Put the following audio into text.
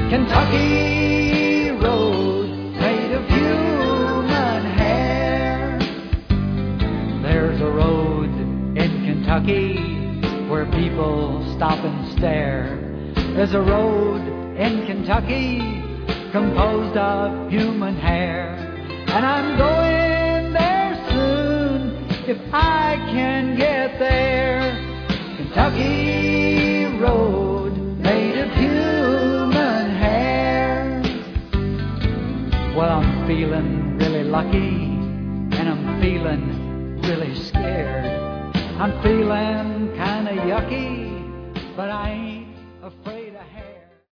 Kentucky road made of human hair. There's a road in Kentucky where people stop and stare. There's a road in Kentucky composed of human hair. And I'm going there soon if I can get there. Kentucky road made of human hair. Well, I'm feeling really lucky, and I'm feeling really scared. I'm feeling kinda yucky, but I ain't